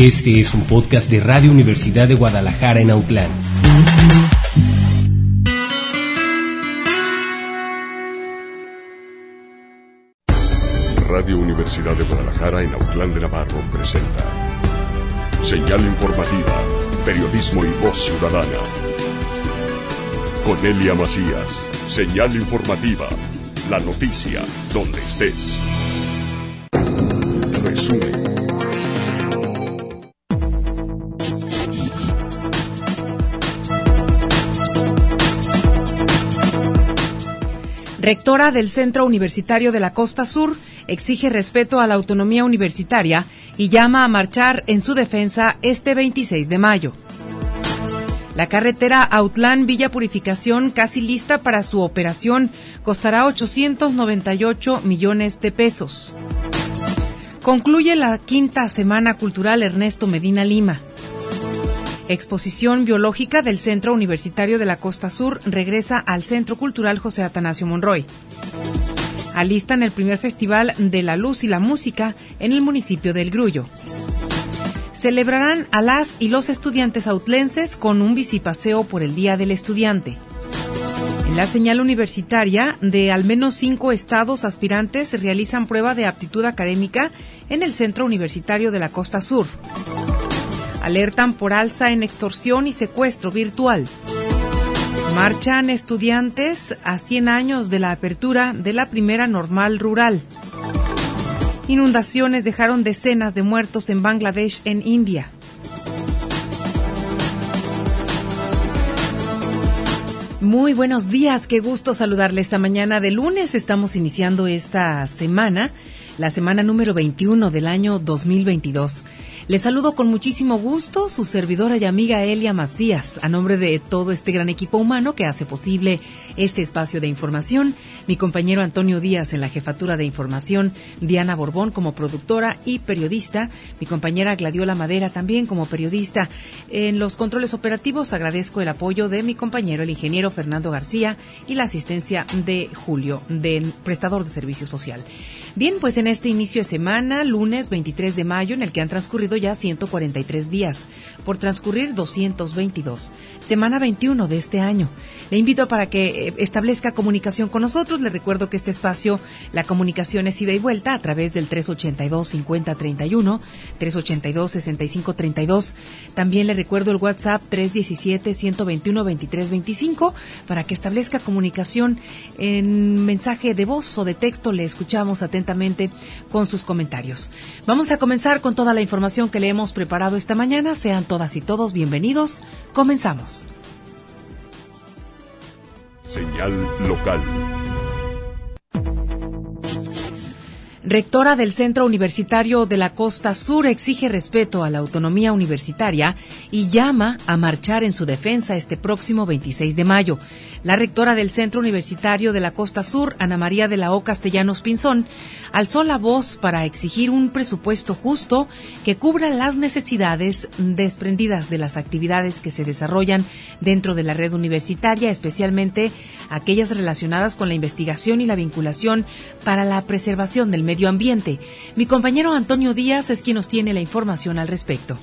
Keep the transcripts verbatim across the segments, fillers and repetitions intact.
Este es un podcast de Radio Universidad de Guadalajara en Autlán. Radio Universidad de Guadalajara en Autlán de Navarro presenta Señal Informativa, Periodismo y Voz Ciudadana. Con Elia Macías, Señal Informativa, la noticia donde estés. Resumen. Rectora del Centro Universitario de la Costa Sur exige respeto a la autonomía universitaria y llama a marchar en su defensa este veintiséis de mayo. La carretera Autlán-Villa Purificación, casi lista para su operación, costará ochocientos noventa y ocho millones de pesos. Concluye la quinta Semana Cultural Ernesto Medina Lima. Exposición biológica del Centro Universitario de la Costa Sur regresa al Centro Cultural José Atanasio Monroy. Alistan el primer Festival de la Luz y la Música en el municipio del Grullo. Celebrarán a las y los estudiantes autlenses con un bicipaseo por el Día del Estudiante. En la señal universitaria, de al menos cinco estados aspirantes realizan prueba de aptitud académica en el Centro Universitario de la Costa Sur. Alertan por alza en extorsión y secuestro virtual. Marchan estudiantes a cien años de la apertura de la primera normal rural. Inundaciones dejaron decenas de muertos en Bangladesh, en India. Muy buenos días, qué gusto saludarle esta mañana de lunes. Estamos iniciando esta semana, la semana número veintiuno del año dos mil veintidós. Les saludo con muchísimo gusto, su servidora y amiga Elia Macías, a nombre de todo este gran equipo humano que hace posible este espacio de información, mi compañero Antonio Díaz en la jefatura de información, Diana Borbón como productora y periodista, mi compañera Gladiola Madera también como periodista. En los controles operativos agradezco el apoyo de mi compañero el ingeniero Fernando García y la asistencia de Julio, del prestador de servicio social. Bien, pues en este inicio de semana, lunes veintitrés de mayo, en el que han transcurrido ya ciento cuarenta y tres días, por transcurrir doscientos veintidós, semana veintiuno de este año. Le invito para que establezca comunicación con nosotros. Le recuerdo que este espacio, la comunicación es ida y vuelta a través del tres ochenta y dos, cincuenta treinta y uno, tres ochenta y dos, sesenta y cinco treinta y dos. También le recuerdo el WhatsApp tres diecisiete, ciento veintiuno, veintitrés veinticinco, para que establezca comunicación en mensaje de voz o de texto. Le escuchamos atentamente con sus comentarios. Vamos a comenzar con toda la información que le hemos preparado esta mañana. Sean todas y todos bienvenidos. Comenzamos. Señal local. Rectora del Centro Universitario de la Costa Sur exige respeto a la autonomía universitaria y llama a marchar en su defensa este próximo veintiséis de mayo. La rectora del Centro Universitario de la Costa Sur, Ana María de la O Castellanos Pinzón, alzó la voz para exigir un presupuesto justo que cubra las necesidades desprendidas de las actividades que se desarrollan dentro de la red universitaria, especialmente aquellas relacionadas con la investigación y la vinculación para la preservación del medio ambiente. Mi compañero Antonio Díaz es quien nos tiene la información al respecto.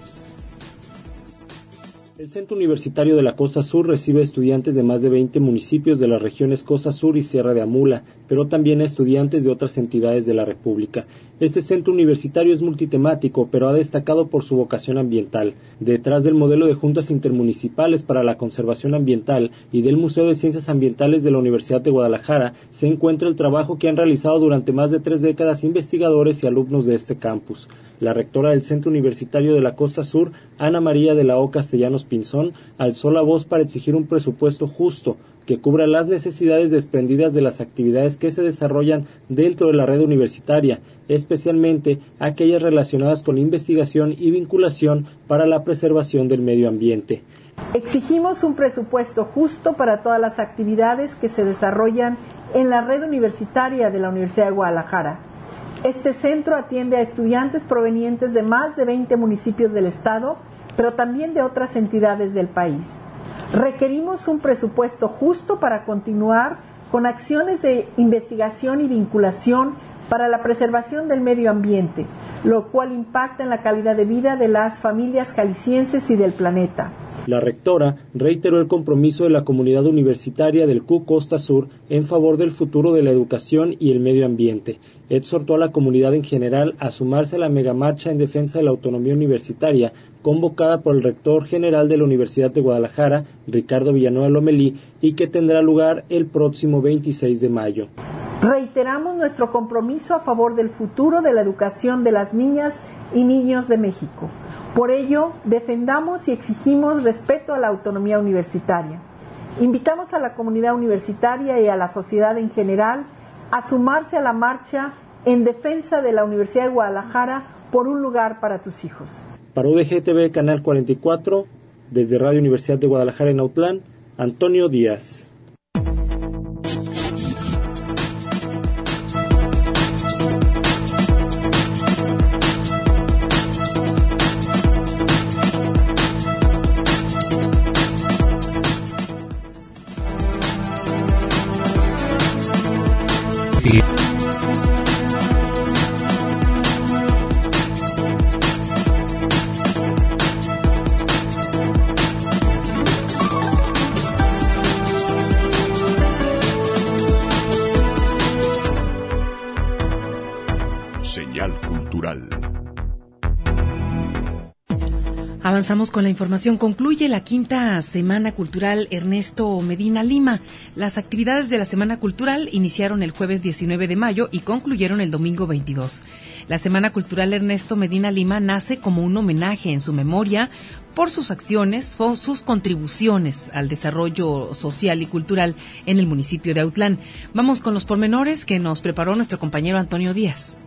El Centro Universitario de la Costa Sur recibe estudiantes de más de veinte municipios de las regiones Costa Sur y Sierra de Amula, pero también a estudiantes de otras entidades de la República. Este centro universitario es multitemático, pero ha destacado por su vocación ambiental. Detrás del modelo de juntas intermunicipales para la conservación ambiental y del Museo de Ciencias Ambientales de la Universidad de Guadalajara se encuentra el trabajo que han realizado durante más de tres décadas investigadores y alumnos de este campus. La rectora del Centro Universitario de la Costa Sur, Ana María de la O Castellanos Pinzón, alzó la voz para exigir un presupuesto justo que cubra las necesidades desprendidas de las actividades que se desarrollan dentro de la red universitaria, especialmente aquellas relacionadas con investigación y vinculación para la preservación del medio ambiente. Exigimos un presupuesto justo para todas las actividades que se desarrollan en la red universitaria de la Universidad de Guadalajara. Este centro atiende a estudiantes provenientes de más de veinte municipios del estado, pero también de otras entidades del país. Requerimos un presupuesto justo para continuar con acciones de investigación y vinculación para la preservación del medio ambiente, lo cual impacta en la calidad de vida de las familias jaliscienses y del planeta. La rectora reiteró el compromiso de la comunidad universitaria del C U Costa Sur en favor del futuro de la educación y el medio ambiente. Exhortó a la comunidad en general a sumarse a la megamarcha en defensa de la autonomía universitaria, convocada por el rector general de la Universidad de Guadalajara, Ricardo Villanueva Lomelí, y que tendrá lugar el próximo veintiséis de mayo. Reiteramos nuestro compromiso a favor del futuro de la educación de las niñas y niños de México. Por ello, defendamos y exigimos respeto a la autonomía universitaria. Invitamos a la comunidad universitaria y a la sociedad en general a sumarse a la marcha en defensa de la Universidad de Guadalajara por un lugar para tus hijos. Para U D G T V, Canal cuarenta y cuatro, desde Radio Universidad de Guadalajara en Autlán, Antonio Díaz. Señal cultural. Avanzamos con la información. Concluye la quinta Semana Cultural Ernesto Medina Lima. Las actividades de la Semana Cultural iniciaron el jueves diecinueve de mayo y concluyeron el domingo veintidós. La Semana Cultural Ernesto Medina Lima nace como un homenaje en su memoria por sus acciones o sus contribuciones al desarrollo social y cultural en el municipio de Autlán. Vamos con los pormenores que nos preparó nuestro compañero Antonio Díaz.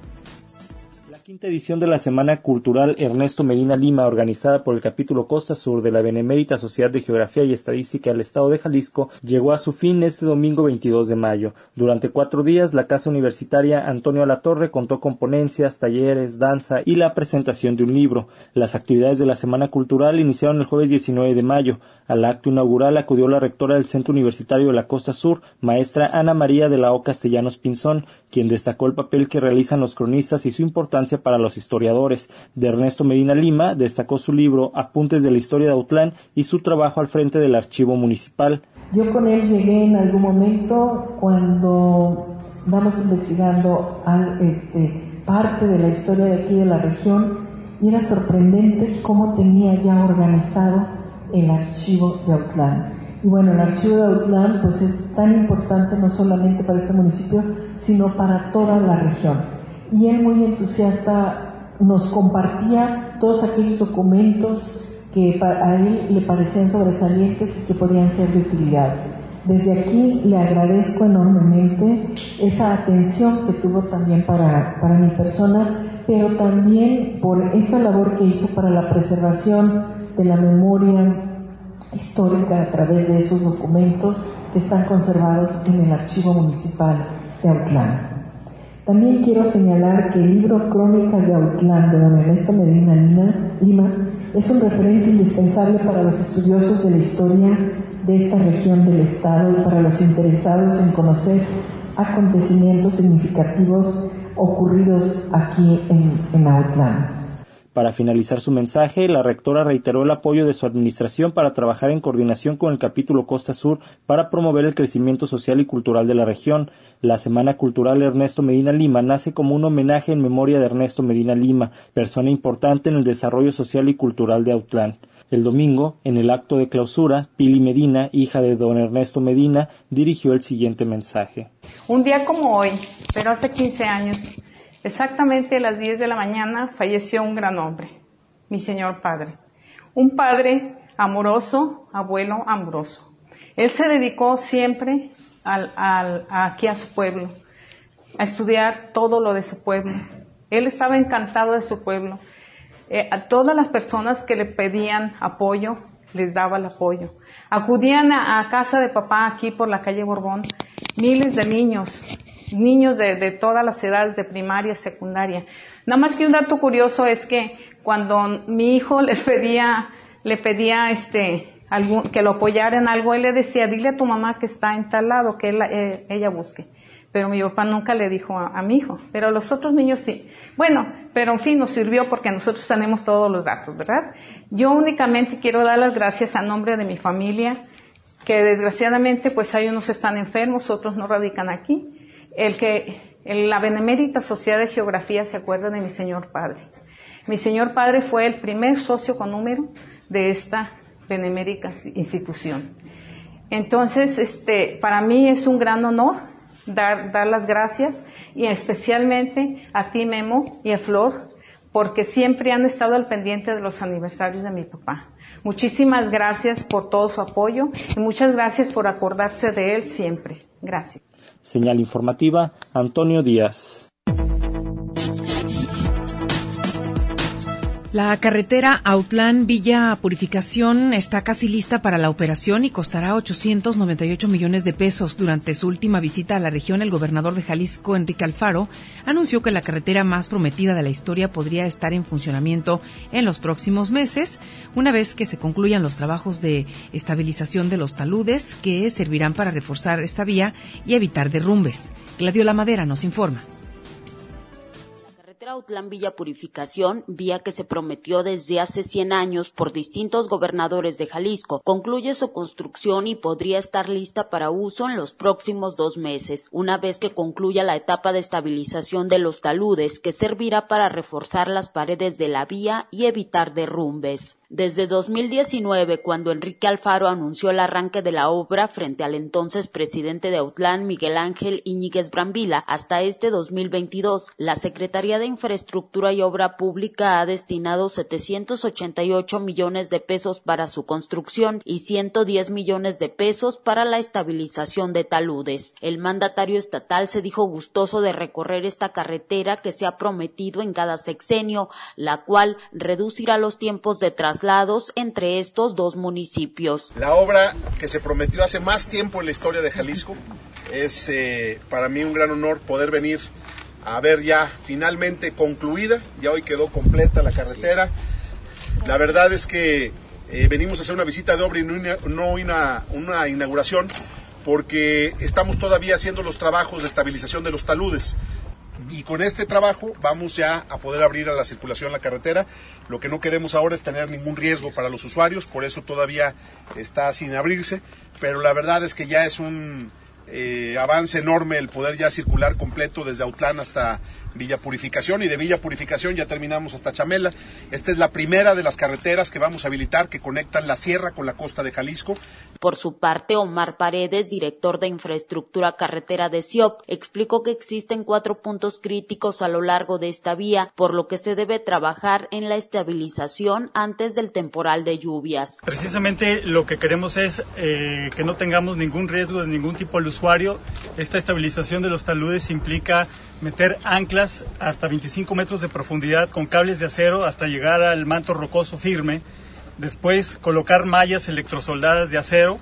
La quinta edición de la Semana Cultural Ernesto Medina Lima, organizada por el capítulo Costa Sur de la Benemérita Sociedad de Geografía y Estadística del Estado de Jalisco, llegó a su fin este domingo veintidós de mayo. Durante cuatro días, la Casa Universitaria Antonio Alatorre contó con ponencias, talleres, danza y la presentación de un libro. Las actividades de la Semana Cultural iniciaron el jueves diecinueve de mayo. Al acto inaugural acudió la rectora del Centro Universitario de la Costa Sur, maestra Ana María de la O Castellanos Pinzón, quien destacó el papel que realizan los cronistas y su importancia para los historiadores. De Ernesto Medina Lima destacó su libro Apuntes de la Historia de Autlán y su trabajo al frente del Archivo Municipal. Yo con él llegué en algún momento cuando vamos investigando al, este, parte de la historia de aquí de la región, y era sorprendente cómo tenía ya organizado el Archivo de Autlán. Y bueno, el Archivo de Autlán pues es tan importante no solamente para este municipio, sino para toda la región. Y él, muy entusiasta, nos compartía todos aquellos documentos que a él le parecían sobresalientes y que podían ser de utilidad. Desde aquí le agradezco enormemente esa atención que tuvo también para, para mi persona, pero también por esa labor que hizo para la preservación de la memoria histórica a través de esos documentos que están conservados en el Archivo Municipal de Autlán. También quiero señalar que el libro Crónicas de Autlán de don Ernesto Medina Lima es un referente indispensable para los estudiosos de la historia de esta región del estado y para los interesados en conocer acontecimientos significativos ocurridos aquí en, en Autlán. Para finalizar su mensaje, la rectora reiteró el apoyo de su administración para trabajar en coordinación con el capítulo Costa Sur para promover el crecimiento social y cultural de la región. La Semana Cultural Ernesto Medina Lima nace como un homenaje en memoria de Ernesto Medina Lima, persona importante en el desarrollo social y cultural de Autlán. El domingo, en el acto de clausura, Pili Medina, hija de don Ernesto Medina, dirigió el siguiente mensaje. Un día como hoy, pero hace quince años, exactamente a las diez de la mañana, falleció un gran hombre, mi señor padre. Un padre amoroso, abuelo amoroso. Él se dedicó siempre al, al, aquí a su pueblo, a estudiar todo lo de su pueblo. Él estaba encantado de su pueblo. Eh, a todas las personas que le pedían apoyo, les daba el apoyo. Acudían a, a casa de papá aquí por la calle Borbón, miles de niños, niños de, de todas las edades, de primaria, secundaria. Nada más que un dato curioso es que cuando mi hijo les pedía, le pedía este, algún, que lo apoyara en algo, él le decía, dile a tu mamá que está en tal lado, que él, eh, ella busque. pero mi papá nunca le dijo a, a mi hijo, pero los otros niños sí. Bueno, pero en fin, nos sirvió porque nosotros tenemos todos los datos, ¿verdad? Yo únicamente quiero dar las gracias a nombre de mi familia, que desgraciadamente pues hay unos están enfermos, otros no radican aquí. El que el, la Benemérita Sociedad de Geografía se acuerda de mi señor padre. Mi señor padre fue el primer socio con número de esta benemérita institución. Entonces, este, para mí es un gran honor Dar, dar las gracias, y especialmente a ti, Memo, y a Flor, porque siempre han estado al pendiente de los aniversarios de mi papá. Muchísimas gracias por todo su apoyo y muchas gracias por acordarse de él siempre. Gracias. Señal informativa, Antonio Díaz. La carretera Autlán-Villa Purificación está casi lista para la operación y costará ochocientos noventa y ocho millones de pesos. Durante su última visita a la región, el gobernador de Jalisco, Enrique Alfaro, anunció que la carretera más prometida de la historia podría estar en funcionamiento en los próximos meses, una vez que se concluyan los trabajos de estabilización de los taludes que servirán para reforzar esta vía y evitar derrumbes. Gladiola Madera nos informa. Autlán Villa Purificación, vía que se prometió desde hace cien años por distintos gobernadores de Jalisco, concluye su construcción y podría estar lista para uso en los próximos dos meses, una vez que concluya la etapa de estabilización de los taludes, que servirá para reforzar las paredes de la vía y evitar derrumbes. Desde dos mil diecinueve, cuando Enrique Alfaro anunció el arranque de la obra frente al entonces presidente de Autlán, Miguel Ángel Íñiguez Brambila, hasta este dos mil veintidós, la Secretaría de Infraestructura y Obra Pública ha destinado setecientos ochenta y ocho millones de pesos para su construcción y ciento diez millones de pesos para la estabilización de taludes. El mandatario estatal se dijo gustoso de recorrer esta carretera que se ha prometido en cada sexenio, la cual reducirá los tiempos de traslados entre estos dos municipios. La obra que se prometió hace más tiempo en la historia de Jalisco, es eh, para mí un gran honor poder venir a ver ya finalmente concluida, ya hoy quedó completa la carretera. La verdad es que eh, venimos a hacer una visita de obra y no, no una, una inauguración, porque estamos todavía haciendo los trabajos de estabilización de los taludes. Y con este trabajo vamos ya a poder abrir a la circulación la carretera. Lo que no queremos ahora es tener ningún riesgo para los usuarios, por eso todavía está sin abrirse, pero la verdad es que ya es un eh, avance enorme el poder ya circular completo desde Autlán hasta Villa Purificación, y de Villa Purificación ya terminamos hasta Chamela. Esta es la primera de las carreteras que vamos a habilitar que conectan la sierra con la costa de Jalisco. Por su parte, Omar Paredes, director de Infraestructura Carretera de C I O P, explicó que existen cuatro puntos críticos a lo largo de esta vía, por lo que se debe trabajar en la estabilización antes del temporal de lluvias. Precisamente lo que queremos es eh, que no tengamos ningún riesgo de ningún tipo al usuario. Esta estabilización de los taludes implica meter anclas hasta veinticinco metros de profundidad con cables de acero hasta llegar al manto rocoso firme, después colocar mallas electrosoldadas de acero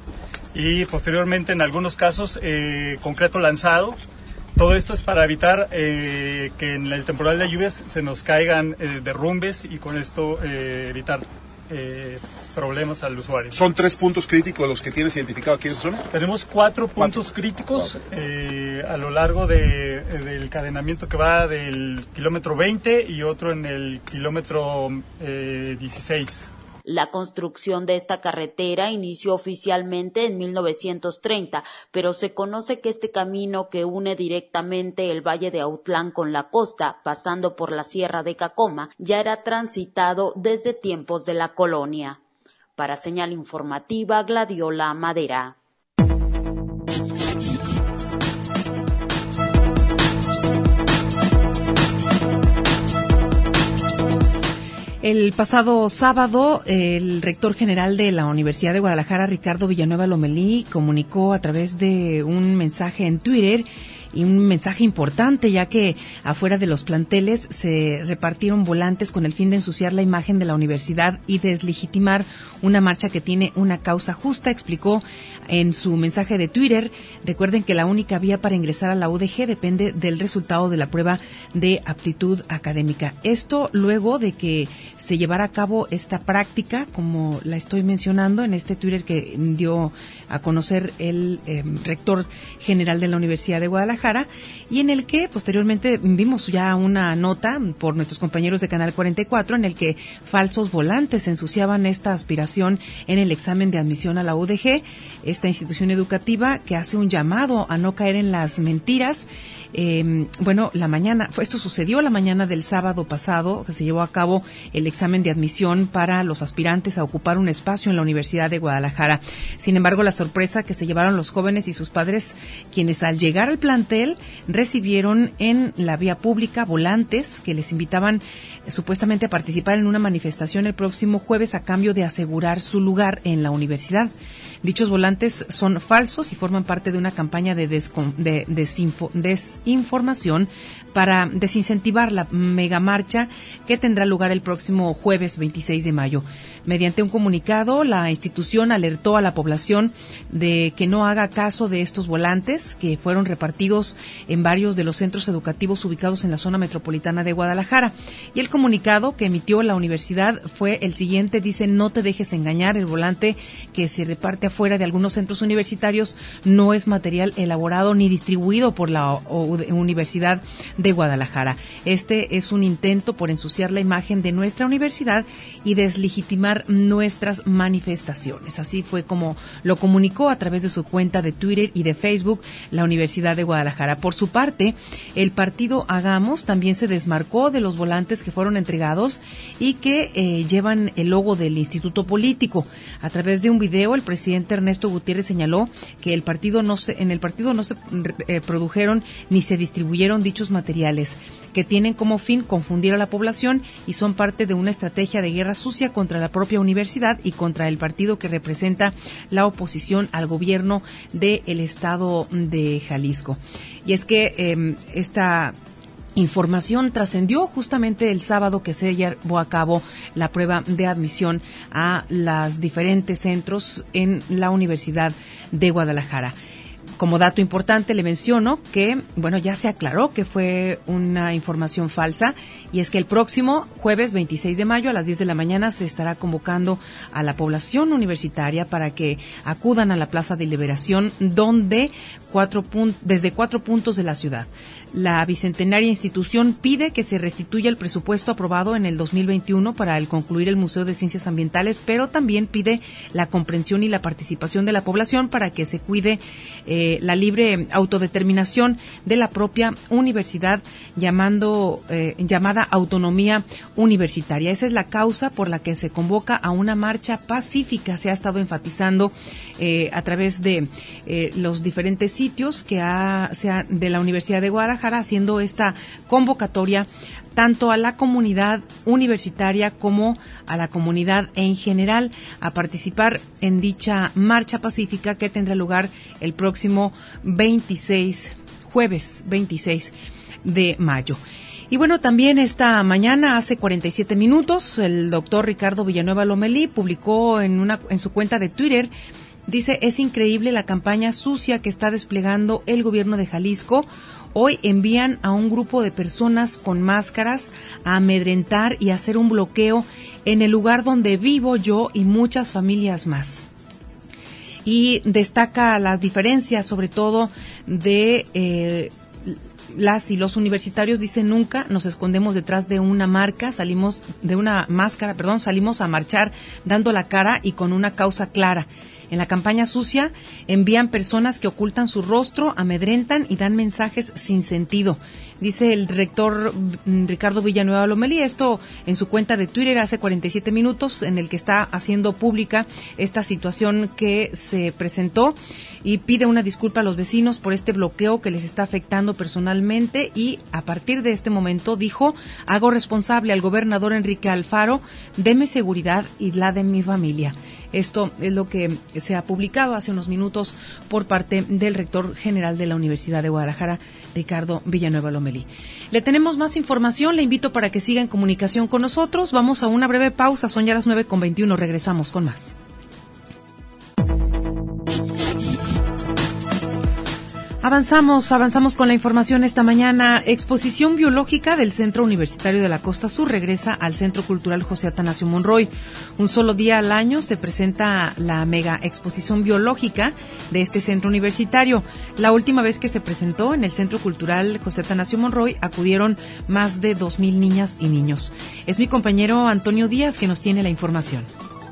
y posteriormente en algunos casos eh, concreto lanzado. Todo esto es para evitar eh, que en el temporal de lluvias se nos caigan eh, derrumbes y con esto eh, evitar eh, problemas al usuario. ¿Son tres puntos críticos los que tienes identificado aquí en esa zona? Tenemos cuatro puntos cuatro. críticos eh, a lo largo de, del cadenamiento que va del kilómetro veinte y otro en el kilómetro eh, dieciséis. La construcción de esta carretera inició oficialmente en mil novecientos treinta, pero se conoce que este camino que une directamente el Valle de Autlán con la costa, pasando por la Sierra de Cacoma, ya era transitado desde tiempos de la colonia. Para Señal Informativa, Gladiola Madera. El pasado sábado, el rector general de la Universidad de Guadalajara, Ricardo Villanueva Lomelí, comunicó a través de un mensaje en Twitter, y un mensaje importante, ya que afuera de los planteles se repartieron volantes con el fin de ensuciar la imagen de la universidad y deslegitimar una marcha que tiene una causa justa, explicó en su mensaje de Twitter. Recuerden que la única vía para ingresar a la U D G depende del resultado de la prueba de aptitud académica. Esto luego de que se llevara a cabo esta práctica, como la estoy mencionando en este Twitter que dio a conocer el eh, rector general de la Universidad de Guadalajara, y en el que posteriormente vimos ya una nota por nuestros compañeros de Canal cuarenta y cuatro en el que falsos volantes ensuciaban esta aspiración en el examen de admisión a la U D G, esta institución educativa que hace un llamado a no caer en las mentiras. Eh, bueno, la mañana, esto sucedió la mañana del sábado pasado, que se llevó a cabo el examen de admisión para los aspirantes a ocupar un espacio en la Universidad de Guadalajara. Sin embargo, la sorpresa que se llevaron los jóvenes y sus padres, quienes al llegar al plantel recibieron en la vía pública volantes que les invitaban eh, supuestamente a participar en una manifestación el próximo jueves a cambio de asegurar su lugar en la universidad. Dichos volantes son falsos y forman parte de una campaña de, descon, de desinfo, desinformación para desincentivar la megamarcha que tendrá lugar el próximo jueves veintiséis de mayo. Mediante un comunicado, la institución alertó a la población de que no haga caso de estos volantes que fueron repartidos en varios de los centros educativos ubicados en la zona metropolitana de Guadalajara. Y el comunicado que emitió la universidad fue el siguiente, dice: no te dejes engañar, el volante que se reparte afuera de algunos centros universitarios no es material elaborado ni distribuido por la Universidad de Guadalajara. Este es un intento por ensuciar la imagen de nuestra universidad y deslegitimar nuestras manifestaciones. Así fue como lo comunicó a través de su cuenta de Twitter y de Facebook la Universidad de Guadalajara. Por su parte, el partido Hagamos también se desmarcó de los volantes que fueron entregados y que eh, llevan el logo del instituto político. A través de un video, el presidente Ernesto Gutiérrez señaló que el partido no se, en el partido no se eh, produjeron ni se distribuyeron dichos materiales, que tienen como fin confundir a la población y son parte de una estrategia de guerra sucia contra la propia universidad y contra el partido que representa la oposición al gobierno del estado de Jalisco. Y es que eh, esta información trascendió justamente el sábado que se llevó a cabo la prueba de admisión a los diferentes centros en la Universidad de Guadalajara. Como dato importante le menciono que, bueno, ya se aclaró que fue una información falsa, y es que el próximo jueves veintiséis de mayo a las diez de la mañana se estará convocando a la población universitaria para que acudan a la Plaza de Liberación, donde cuatro pun- desde cuatro puntos de la ciudad. La bicentenaria institución pide que se restituya el presupuesto aprobado en el dos mil veintiuno para el concluir el Museo de Ciencias Ambientales, pero también pide la comprensión y la participación de la población para que se cuide eh, la libre autodeterminación de la propia universidad, llamando eh, llamada autonomía universitaria. Esa es la causa por la que se convoca a una marcha pacífica. Se ha estado enfatizando eh, a través de eh, los diferentes sitios que ha, sea de la Universidad de Guadalajara, haciendo esta convocatoria tanto a la comunidad universitaria como a la comunidad en general a participar en dicha marcha pacífica que tendrá lugar el próximo veintiséis, jueves veintiséis de mayo. Y bueno, también esta mañana, hace cuarenta y siete minutos, el doctor Ricardo Villanueva Lomelí publicó en una en su cuenta de Twitter, dice: es increíble la campaña sucia que está desplegando el gobierno de Jalisco. Hoy envían a un grupo de personas con máscaras a amedrentar y hacer un bloqueo en el lugar donde vivo yo y muchas familias más. Y destaca las diferencias, sobre todo de eh, las y los universitarios. Dice: nunca nos escondemos detrás de una marca, salimos de una máscara, perdón, salimos a marchar dando la cara y con una causa clara. En la campaña sucia envían personas que ocultan su rostro, amedrentan y dan mensajes sin sentido. Dice el rector Ricardo Villanueva Lomelí, esto en su cuenta de Twitter hace cuarenta y siete minutos, en el que está haciendo pública esta situación que se presentó, y pide una disculpa a los vecinos por este bloqueo que les está afectando personalmente, y a partir de este momento dijo: hago responsable al gobernador Enrique Alfaro de mi seguridad y la de mi familia. Esto es lo que se ha publicado hace unos minutos por parte del rector general de la Universidad de Guadalajara, Ricardo Villanueva Lomelí. Le tenemos más información, le invito para que siga en comunicación con nosotros. Vamos a una breve pausa, son ya las nueve con veintiuno, regresamos con más. Avanzamos, avanzamos con la información esta mañana. Exposición biológica del Centro Universitario de la Costa Sur regresa al Centro Cultural José Atanasio Monroy. Un solo día al año se presenta la mega exposición biológica de este centro universitario. La última vez que se presentó en el Centro Cultural José Atanasio Monroy acudieron más de dos mil niñas y niños. Es mi compañero Antonio Díaz que nos tiene la información.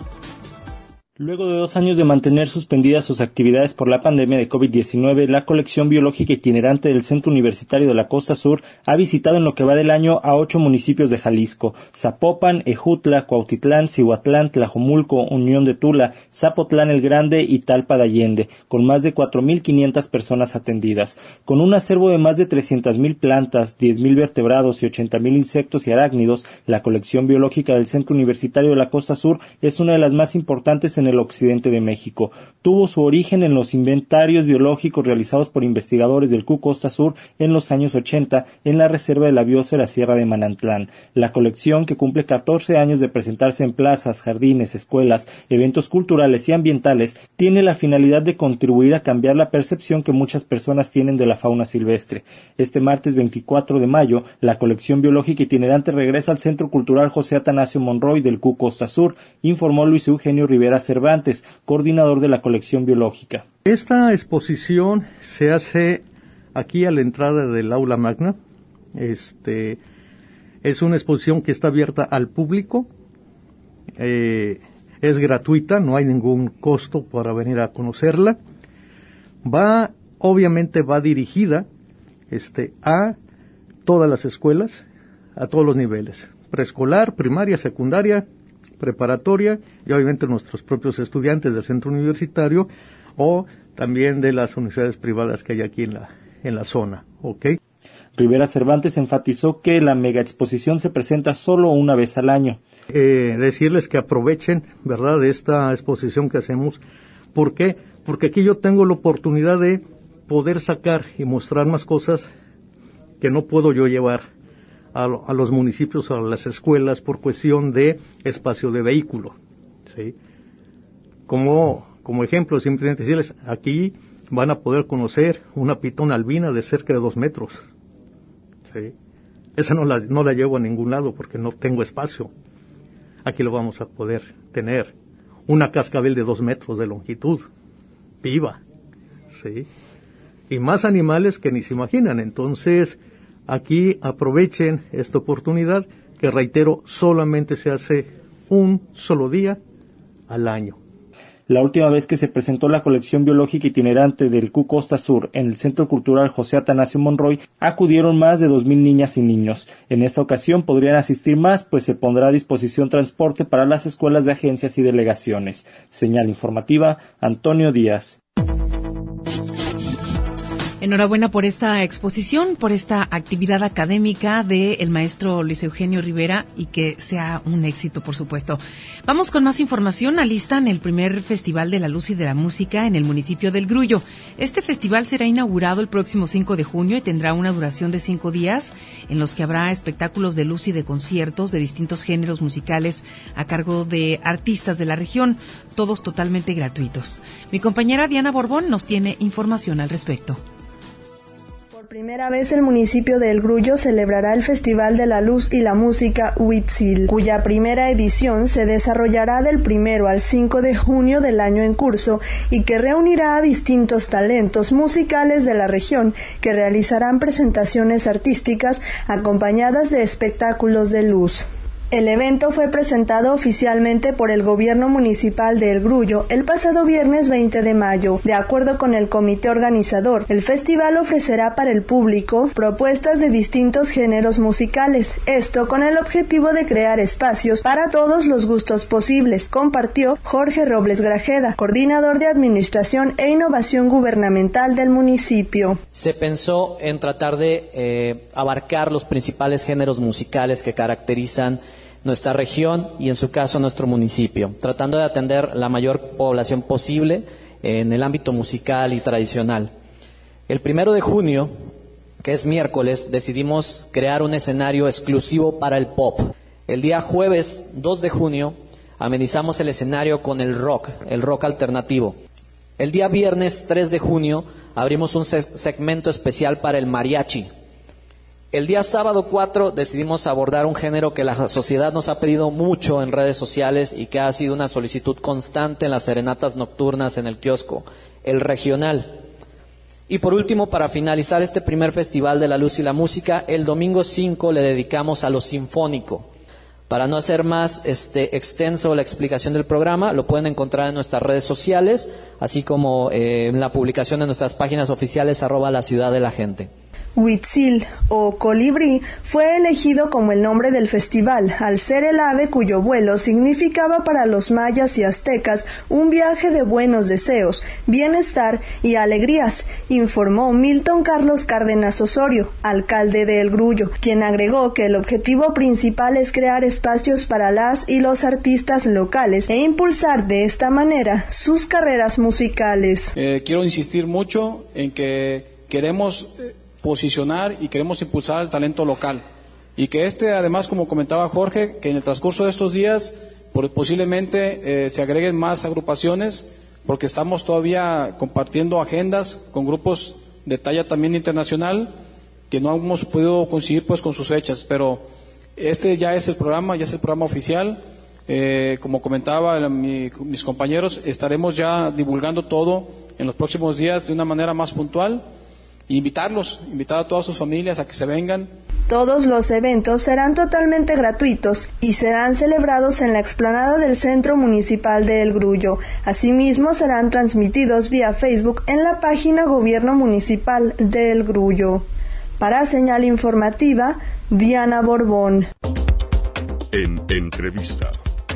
Luego de dos años de mantener suspendidas sus actividades por la pandemia de COVID diecinueve, la colección biológica itinerante del Centro Universitario de la Costa Sur ha visitado en lo que va del año a ocho municipios de Jalisco: Zapopan, Ejutla, Cuautitlán, Cihuatlán, Tlajomulco, Unión de Tula, Zapotlán el Grande y Talpa de Allende, con más de cuatro mil quinientas personas atendidas. Con un acervo de más de trescientas mil plantas, diez mil vertebrados y ochenta mil insectos y arácnidos, la colección biológica del Centro Universitario de la Costa Sur es una de las más importantes en el occidente de México. Tuvo su origen en los inventarios biológicos realizados por investigadores del C U Costa Sur en los años ochenta en la Reserva de la Biosfera Sierra de Manantlán. La colección, que cumple catorce años de presentarse en plazas, jardines, escuelas, eventos culturales y ambientales, tiene la finalidad de contribuir a cambiar la percepción que muchas personas tienen de la fauna silvestre. Este martes veinticuatro de mayo, la colección biológica itinerante regresa al Centro Cultural José Atanasio Monroy del C U Costa Sur, informó Luis Eugenio Rivera Cervantes, coordinador de la colección biológica. Esta exposición se hace aquí a la entrada del aula magna. Este es una exposición que está abierta al público, eh, es gratuita, no hay ningún costo para venir a conocerla. Va, obviamente va dirigida este, a todas las escuelas, a todos los niveles, preescolar, primaria, secundaria, preparatoria y obviamente nuestros propios estudiantes del centro universitario o también de las universidades privadas que hay aquí en la en la zona, ¿ok? Rivera Cervantes enfatizó que la mega exposición se presenta solo una vez al año. Eh, decirles que aprovechen, ¿verdad?, de esta exposición que hacemos. ¿Por qué? Porque aquí yo tengo la oportunidad de poder sacar y mostrar más cosas que no puedo yo llevar a, a los municipios, a las escuelas, por cuestión de espacio de vehículo, ¿sí? Como, como ejemplo, simplemente decirles, aquí van a poder conocer una pitón albina de cerca de dos metros, ¿sí? Esa no la, no la llevo a ningún lado porque no tengo espacio. Aquí lo vamos a poder tener. Una cascabel de dos metros de longitud, viva, ¿sí? Y más animales que ni se imaginan. Entonces, aquí aprovechen esta oportunidad que, reitero, solamente se hace un solo día al año. La última vez que se presentó la colección biológica itinerante del C U Costa Sur en el Centro Cultural José Atanasio Monroy, acudieron más de dos mil niñas y niños. En esta ocasión podrían asistir más, pues se pondrá a disposición transporte para las escuelas de agencias y delegaciones. Señal informativa, Antonio Díaz. Enhorabuena por esta exposición, por esta actividad académica del maestro Luis Eugenio Rivera y que sea un éxito, por supuesto. Vamos con más información. Alistan el primer Festival de la Luz y de la Música en el municipio del Grullo. Este festival será inaugurado el próximo cinco de junio y tendrá una duración de cinco días en los que habrá espectáculos de luz y de conciertos de distintos géneros musicales a cargo de artistas de la región, todos totalmente gratuitos. Mi compañera Diana Borbón nos tiene información al respecto. Por primera vez el municipio de El Grullo celebrará el Festival de la Luz y la Música Huitzil, cuya primera edición se desarrollará del primero al cinco de junio del año en curso y que reunirá a distintos talentos musicales de la región que realizarán presentaciones artísticas acompañadas de espectáculos de luz. El evento fue presentado oficialmente por el gobierno municipal de El Grullo el pasado viernes veinte de mayo. De acuerdo con el comité organizador, el festival ofrecerá para el público propuestas de distintos géneros musicales, esto con el objetivo de crear espacios para todos los gustos posibles, compartió Jorge Robles Grajeda, coordinador de Administración e Innovación Gubernamental del municipio. Se pensó en tratar de eh, abarcar los principales géneros musicales que caracterizan nuestra región y en su caso nuestro municipio, tratando de atender la mayor población posible en el ámbito musical y tradicional. El primero de junio, que es miércoles, decidimos crear un escenario exclusivo para el pop. El día jueves dos de junio amenizamos el escenario con el rock, el rock alternativo. El día viernes tres de junio abrimos un segmento especial para el mariachi. El día sábado cuatro decidimos abordar un género que la sociedad nos ha pedido mucho en redes sociales y que ha sido una solicitud constante en las serenatas nocturnas en el kiosco, el regional. Y por último, para finalizar este primer Festival de la Luz y la Música, el domingo cinco le dedicamos a lo sinfónico. Para no hacer más este, extenso la explicación del programa, lo pueden encontrar en nuestras redes sociales, así como eh, en la publicación de nuestras páginas oficiales, arroba la ciudad de la gente. Huitzil o colibrí fue elegido como el nombre del festival, al ser el ave cuyo vuelo significaba para los mayas y aztecas un viaje de buenos deseos, bienestar y alegrías, informó Milton Carlos Cárdenas Osorio, alcalde de El Grullo, quien agregó que el objetivo principal es crear espacios para las y los artistas locales e impulsar de esta manera sus carreras musicales. Eh, quiero insistir mucho en que queremos Eh, posicionar y queremos impulsar el talento local y que este, además, como comentaba Jorge, que en el transcurso de estos días por, posiblemente eh, se agreguen más agrupaciones, porque estamos todavía compartiendo agendas con grupos de talla también internacional que no hemos podido conseguir pues con sus fechas, pero este ya es el programa, ya es el programa oficial. Eh, como comentaba mi, mis compañeros, estaremos ya divulgando todo en los próximos días de una manera más puntual. Invitarlos, invitar a todas sus familias a que se vengan. Todos los eventos serán totalmente gratuitos y serán celebrados en la explanada del Centro Municipal de El Grullo. Asimismo, serán transmitidos vía Facebook en la página Gobierno Municipal de El Grullo. Para Señal Informativa, Diana Borbón. En entrevista.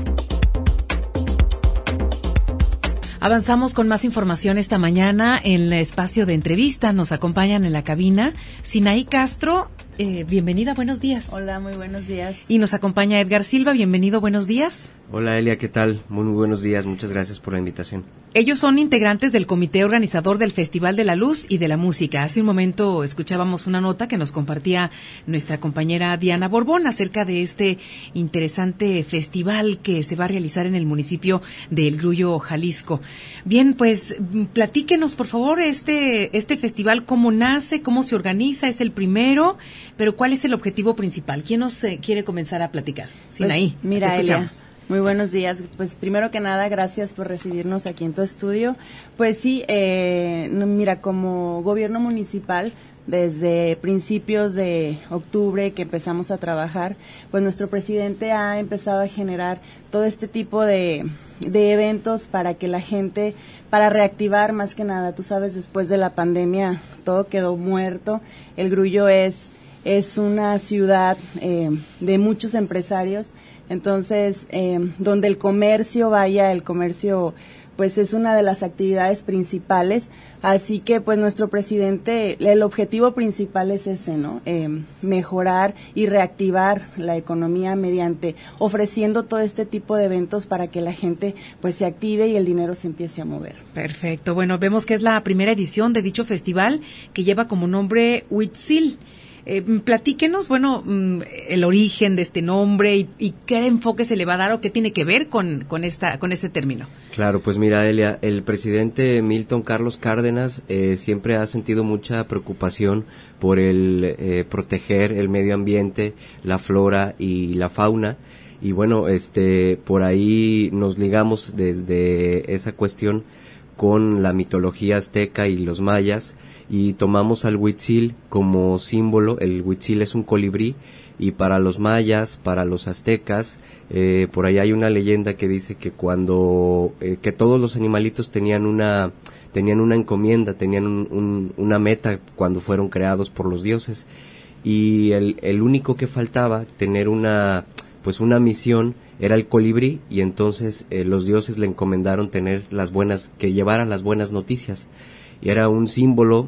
Avanzamos con más información esta mañana en el espacio de entrevista. Nos acompañan en la cabina Sinaí Castro. Eh, bienvenida, buenos días. Hola, muy buenos días. Y nos acompaña Edgar Silva. Bienvenido, buenos días. Hola Elia, ¿qué tal? Muy, muy buenos días, muchas gracias por la invitación. Ellos son integrantes del comité organizador del Festival de la Luz y de la Música. Hace un momento escuchábamos una nota que nos compartía nuestra compañera Diana Borbón acerca de este interesante festival que se va a realizar en el municipio de El Grullo, Jalisco. Bien, pues platíquenos por favor este este festival, cómo nace, cómo se organiza, es el primero, pero ¿cuál es el objetivo principal? ¿Quién nos eh, quiere comenzar a platicar? Sinaí, pues, mira, Elia. Muy buenos días. Pues primero que nada, gracias por recibirnos aquí en tu estudio. Pues sí, eh, mira, como gobierno municipal, desde principios de octubre que empezamos a trabajar, pues nuestro presidente ha empezado a generar todo este tipo de, de eventos para que la gente, para reactivar más que nada. Tú sabes, después de la pandemia todo quedó muerto. El Grullo es, es una ciudad eh, de muchos empresarios. Entonces, eh, donde el comercio vaya, el comercio pues es una de las actividades principales, así que pues nuestro presidente, el objetivo principal es ese, ¿no? Eh, mejorar y reactivar la economía mediante ofreciendo todo este tipo de eventos para que la gente pues se active y el dinero se empiece a mover. Perfecto, bueno, vemos que es la primera edición de dicho festival que lleva como nombre Huitzil. Eh, platíquenos, bueno, el origen de este nombre y, y qué enfoque se le va a dar o qué tiene que ver con, con esta, con este término. Claro, pues mira, Elia, el presidente Milton Carlos Cárdenas eh, siempre ha sentido mucha preocupación por el eh, proteger el medio ambiente, la flora y la fauna. Y bueno, este, por ahí nos ligamos desde esa cuestión con la mitología azteca y los mayas, y tomamos al huitzil como símbolo. El huitzil es un colibrí, y para los mayas, para los aztecas, eh, por ahí hay una leyenda que dice que cuando, eh, que todos los animalitos tenían una, tenían una encomienda, tenían un, un, una meta cuando fueron creados por los dioses, y el, el único que faltaba tener una, pues una misión era el colibrí, y entonces eh, los dioses le encomendaron tener las buenas, que llevara las buenas noticias, y era un símbolo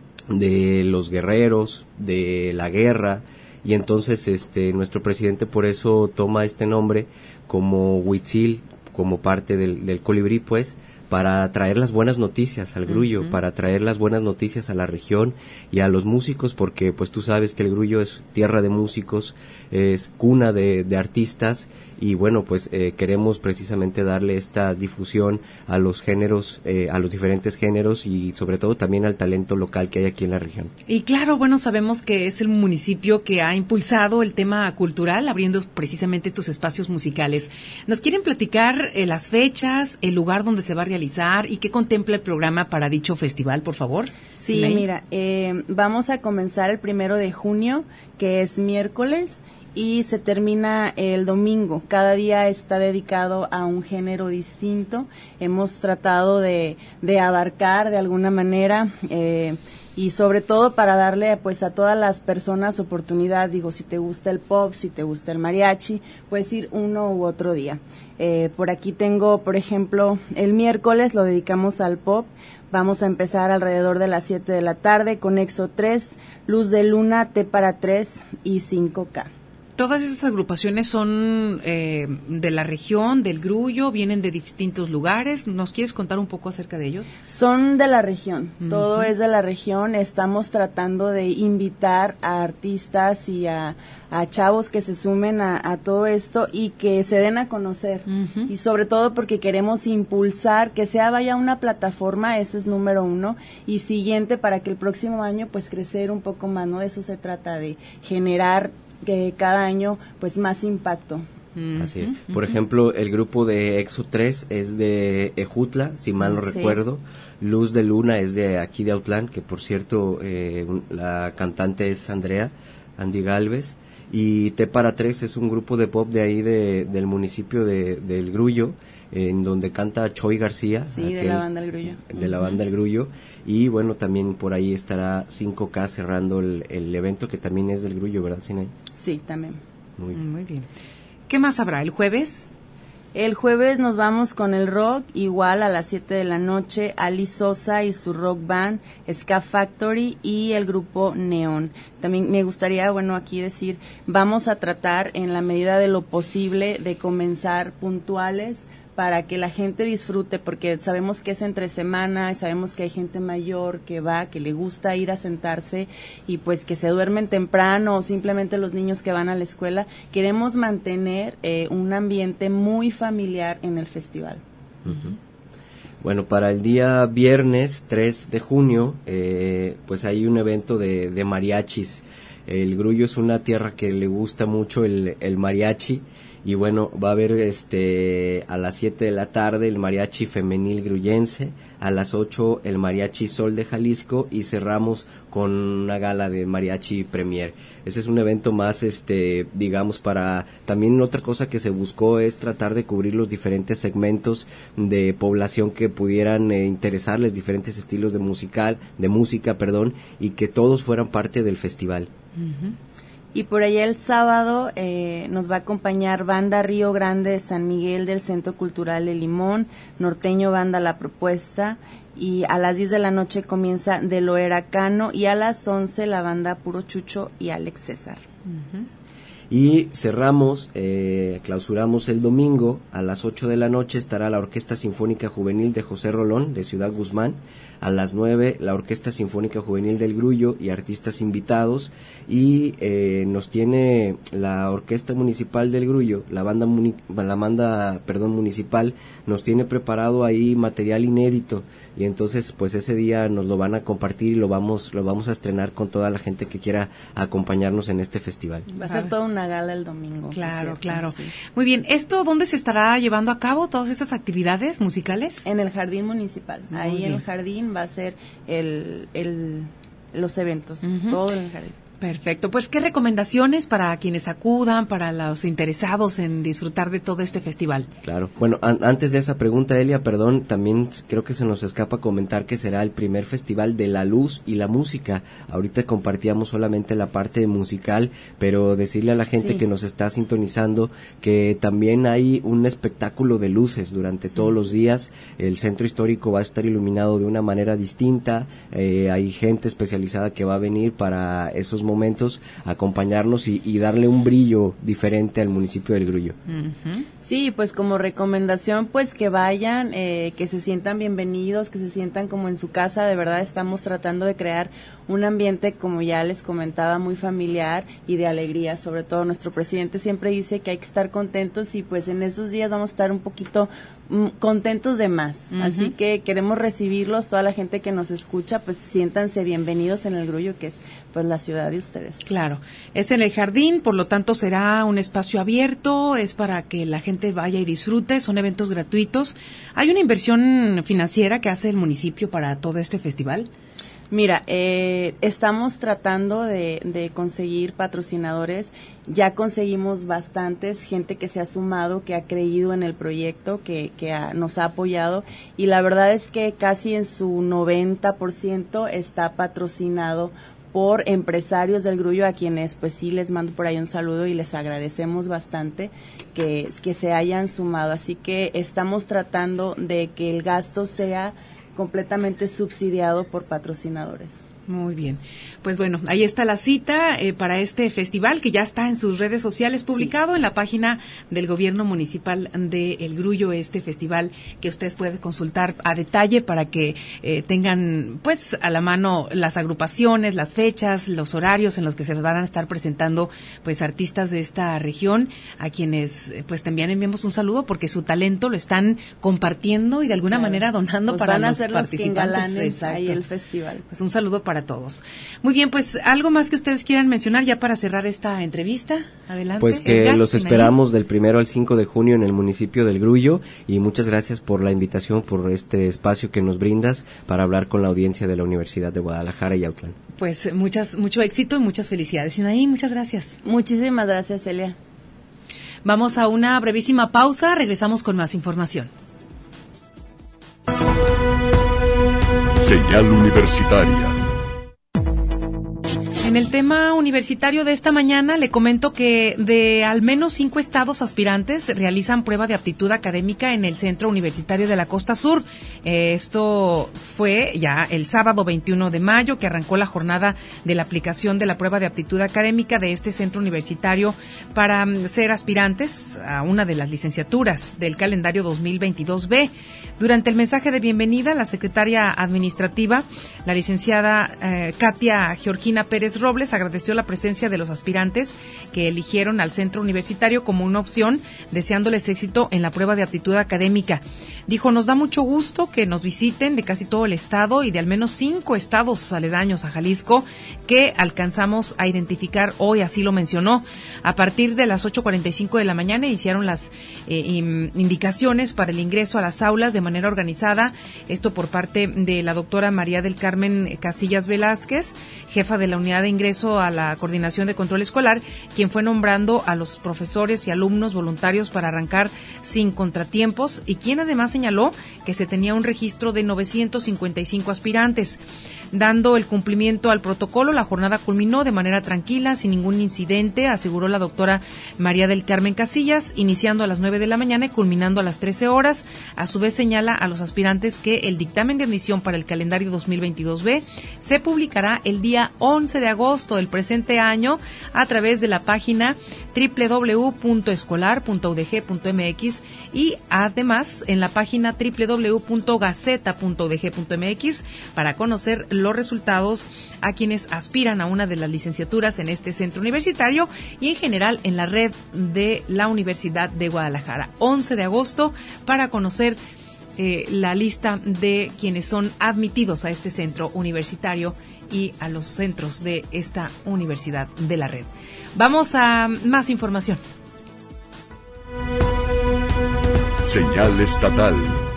de los guerreros, de la guerra, y entonces este nuestro presidente por eso toma este nombre como huitzil, como parte del, del colibrí, pues, para traer las buenas noticias al Grullo, uh-huh. para traer las buenas noticias a la región y a los músicos, porque pues tú sabes que el Grullo es tierra de músicos, es cuna de, de artistas, y bueno, pues eh, queremos precisamente darle esta difusión a los géneros, eh, a los diferentes géneros y sobre todo también al talento local que hay aquí en la región. Y claro, bueno, sabemos que es el municipio que ha impulsado el tema cultural, abriendo precisamente estos espacios musicales. ¿Nos quieren platicar eh, las fechas, el lugar donde se va a realizar y qué contempla el programa para dicho festival, por favor? Sí, Simei. mira, eh, vamos a comenzar el primero de junio, que es miércoles, y se termina el domingo. Cada día está dedicado a un género distinto. Hemos tratado de, de abarcar de alguna manera eh, y sobre todo para darle pues a todas las personas oportunidad. Digo, si te gusta el pop, si te gusta el mariachi, puedes ir uno u otro día. Eh, por aquí tengo, por ejemplo, el miércoles lo dedicamos al pop. Vamos a empezar alrededor de las siete de la tarde con Exo tres, Luz de Luna, T para tres y cinco K. ¿Todas esas agrupaciones son eh, de la región, del Grullo, vienen de distintos lugares? ¿Nos quieres contar un poco acerca de ellos? Son de la región, uh-huh. todo es de la región. Estamos tratando de invitar a artistas y a, a chavos que se sumen a, a todo esto y que se den a conocer. Uh-huh. Y sobre todo porque queremos impulsar que sea vaya una plataforma, eso es número uno. Y siguiente, para que el próximo año pues crecer un poco más, ¿no? De eso se trata, de generar que cada año pues más impacto. Así es. Por ejemplo, el grupo de Exo tres es de Ejutla, si mal no sí. recuerdo. Luz de Luna es de aquí de Autlán, que por cierto eh, la cantante es Andrea, Andy Galvez. Y T para tres es un grupo de pop de ahí de, del municipio de, del Grullo, en donde canta Choy García. Sí, aquel, de la banda El Grullo. De la banda El Grullo. Y bueno, también por ahí estará cinco K cerrando el, el evento, que también es del Grullo, ¿verdad, Sinay? Sí, también. Muy bien. Muy bien. ¿Qué más habrá? ¿El jueves? El jueves nos vamos con el rock, igual a las siete de la noche, Ali Sosa y su rock band, Ska Factory y el grupo Neón. También me gustaría, bueno, aquí decir, vamos a tratar en la medida de lo posible de comenzar puntuales para que la gente disfrute, porque sabemos que es entre semana, sabemos que hay gente mayor que va, que le gusta ir a sentarse y pues que se duermen temprano o simplemente los niños que van a la escuela. Queremos mantener eh, un ambiente muy familiar en el festival. Uh-huh. Bueno, para el día viernes tres de junio, eh, pues hay un evento de, de mariachis. El Grullo es una tierra que le gusta mucho el, el mariachi. Y bueno, va a haber este a las siete de la tarde el mariachi femenil grullense, a las ocho el mariachi Sol de Jalisco y cerramos con una gala de mariachi premier. Ese es un evento más, este digamos, para también otra cosa que se buscó es tratar de cubrir los diferentes segmentos de población que pudieran eh, interesarles diferentes estilos de musical, de música, perdón, y que todos fueran parte del festival. Uh-huh. Y por allá el sábado eh, nos va a acompañar Banda Río Grande de San Miguel del Centro Cultural El Limón, Norteño Banda La Propuesta, y a las diez de la noche comienza De Loera Cano y a las once la banda Puro Chucho y Alex César. Uh-huh. Y cerramos, eh, clausuramos el domingo, a las ocho de la noche estará la Orquesta Sinfónica Juvenil de José Rolón de Ciudad Guzmán. A las nueve, la Orquesta Sinfónica Juvenil del Grullo y artistas invitados. Y eh, nos tiene la Orquesta Municipal del Grullo, la banda, muni, la banda perdón, municipal, nos tiene preparado ahí material inédito. Y entonces, pues ese día nos lo van a compartir y lo vamos, lo vamos a estrenar con toda la gente que quiera acompañarnos en este festival. Va a ser toda una gala el domingo. Claro, cierto, claro. Sí. Muy bien. ¿Esto dónde se estará llevando a cabo, todas estas actividades musicales? En el Jardín Municipal. Muy Ahí bien. En el Jardín va a ser el, el los eventos, uh-huh. todo en el jardín. Perfecto. Pues, ¿qué recomendaciones para quienes acudan, para los interesados en disfrutar de todo este festival? Claro. Bueno, an- antes de esa pregunta, Elia, perdón, también creo que se nos escapa comentar que será el primer festival de la luz y la música. Ahorita compartíamos solamente la parte musical, pero decirle a la gente sí. que nos está sintonizando que también hay un espectáculo de luces durante todos los días. El centro histórico va a estar iluminado de una manera distinta. Eh, hay gente especializada que va a venir para esos momentos acompañarnos y, y darle un brillo diferente al municipio del Grullo. Uh-huh. Sí, pues como recomendación, pues que vayan, eh, que se sientan bienvenidos, que se sientan como en su casa. De verdad estamos tratando de crear un ambiente, como ya les comentaba, muy familiar y de alegría. Sobre todo nuestro presidente siempre dice que hay que estar contentos y pues en esos días vamos a estar un poquito mm, contentos de más. Uh-huh. Así que queremos recibirlos, toda la gente que nos escucha, pues siéntanse bienvenidos en el Grullo, que es pues la ciudad de ustedes. Claro, es en el jardín, por lo tanto será un espacio abierto, es para que la gente vaya y disfrute, son eventos gratuitos. ¿Hay una inversión financiera que hace el municipio para todo este festival? Mira, eh, estamos tratando de, de conseguir patrocinadores, ya conseguimos bastantes, gente que se ha sumado, que ha creído en el proyecto, que, que ha, nos ha apoyado, y la verdad es que casi en su noventa por ciento está patrocinado por empresarios del Grullo, a quienes pues sí les mando por ahí un saludo y les agradecemos bastante que, que se hayan sumado. Así que estamos tratando de que el gasto sea completamente subsidiado por patrocinadores. Muy bien. Pues bueno, ahí está la cita eh, para este festival que ya está en sus redes sociales publicado, sí, en la página del gobierno municipal de El Grullo, este festival que ustedes pueden consultar a detalle para que eh, tengan pues a la mano las agrupaciones, las fechas, los horarios en los que se van a estar presentando pues artistas de esta región, a quienes pues también enviamos un saludo porque su talento lo están compartiendo y de alguna claro. manera donando pues para van a los ser participantes. Los que ahí el festival. Pues un saludo para todos. Muy bien, pues algo más que ustedes quieran mencionar ya para cerrar esta entrevista. Adelante. Pues que Edgar, los esperamos del primero al cinco de junio en el municipio del Grullo y muchas gracias por la invitación, por este espacio que nos brindas para hablar con la audiencia de la Universidad de Guadalajara y Autlán. Pues muchas, mucho éxito y muchas felicidades. Sinaí, muchas gracias. Muchísimas gracias, Celia. Vamos a una brevísima pausa, regresamos con más información. Señal Universitaria. En el tema universitario de esta mañana le comento que de al menos cinco estados aspirantes realizan prueba de aptitud académica en el Centro Universitario de la Costa Sur. Eh, esto fue ya el sábado veintiuno de mayo que arrancó la jornada de la aplicación de la prueba de aptitud académica de este centro universitario para um, ser aspirantes a una de las licenciaturas del calendario dos mil veintidós B. Durante el mensaje de bienvenida, la secretaria administrativa, la licenciada eh, Katia Georgina Pérez Robles, agradeció la presencia de los aspirantes que eligieron al centro universitario como una opción, deseándoles éxito en la prueba de aptitud académica. Dijo, nos da mucho gusto que nos visiten de casi todo el estado y de al menos cinco estados aledaños a Jalisco que alcanzamos a identificar hoy, así lo mencionó. A partir de las ocho cuarenta y cinco de la mañana iniciaron las eh, indicaciones para el ingreso a las aulas de manera organizada, esto por parte de la doctora María del Carmen Casillas Velázquez, jefa de la unidad de ingreso a la Coordinación de Control Escolar, quien fue nombrando a los profesores y alumnos voluntarios para arrancar sin contratiempos y quien además señaló que se tenía un registro de novecientos cincuenta y cinco aspirantes. Dando el cumplimiento al protocolo, la jornada culminó de manera tranquila, sin ningún incidente, aseguró la doctora María del Carmen Casillas, iniciando a las nueve de la mañana y culminando a las trece horas. A su vez señala a los aspirantes que el dictamen de admisión para el calendario dos mil veintidós B se publicará el día once de agosto del presente año a través de la página doble u doble u doble u punto escolar punto u d g punto m x y además en la página doble u doble u doble u punto gaceta punto u d g punto m x para conocer los resultados a quienes aspiran a una de las licenciaturas en este centro universitario y en general en la red de la Universidad de Guadalajara. once de agosto para conocer eh, la lista de quienes son admitidos a este centro universitario y a los centros de esta universidad de la red. Vamos a más información. Señal estatal.